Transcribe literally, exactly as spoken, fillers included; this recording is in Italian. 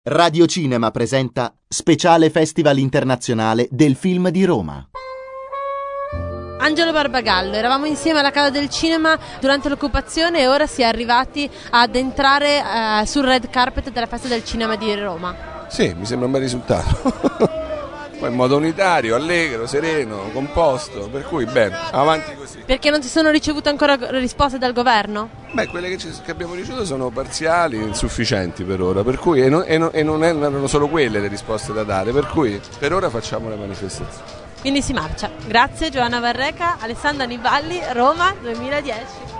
Radio Cinema presenta Speciale Festival Internazionale del Film di Roma. Angelo Barbagallo, eravamo insieme alla Casa del Cinema durante l'occupazione e ora si è arrivati ad entrare eh, sul red carpet della Festa del Cinema di Roma. Sì, mi sembra un bel risultato. Poi in modo unitario, allegro, sereno, composto, per cui bene, avanti così. Perché non si sono ricevute ancora risposte dal governo? Beh, quelle che, ci, che abbiamo ricevuto sono parziali, insufficienti per ora, per cui e non, e non, e non erano solo quelle le risposte da dare, per cui per ora facciamo le manifestazioni. Quindi si marcia. Grazie Giovanna Varreca, Alessandro Aniballi, Roma duemiladieci.